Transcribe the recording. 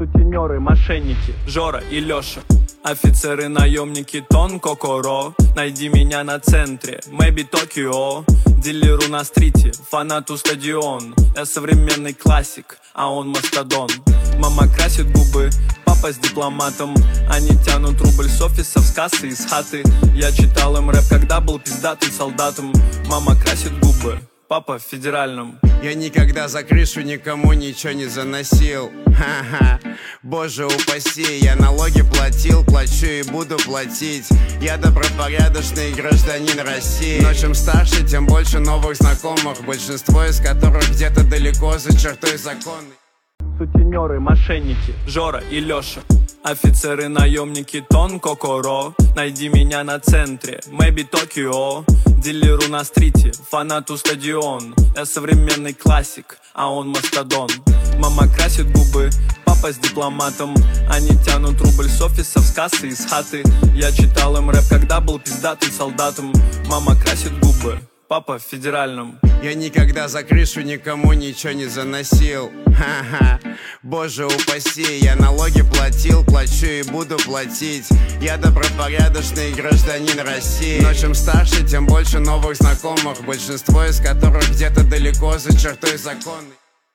Сутенеры, мошенники, Жора и Леша. Офицеры, наемники, Тон, Кокоро. Найди меня на центре, Мэби Токио. Дилеру на стрите, фанату стадион. Я современный классик, а он мастодон. Мама красит губы, папа с дипломатом. Они тянут рубль с офисов, с кассы, из хаты. Я читал им рэп, когда был пиздатым солдатом. Мама красит губы, папа в федеральном. Я никогда за крышу никому ничего не заносил. Ха-ха, боже упаси. Я налоги платил, плачу и буду платить. Я добропорядочный гражданин России. Но чем старше, тем больше новых знакомых, большинство из которых где-то далеко за чертой законной. Сутенеры, мошенники, Жора и Леша. Офицеры, наемники, Тон, Кокоро. Найди меня на центре, Мэби Токио. Дилеру на стрите, фанату стадион. Я современный классик, а он мастодон. Мама красит губы, папа с дипломатом. Они тянут рубль с офисов, с кассы, из хаты. Я читал им рэп, когда был пиздатым солдатом. Мама красит губы, папа в федеральном. Я никогда за крышу никому ничего не заносил. Ха-ха, боже упаси. Я налоги платил, плачу и буду платить. Я добропорядочный гражданин России. Но чем старше, тем больше новых знакомых, большинство из которых где-то далеко за чертой законной.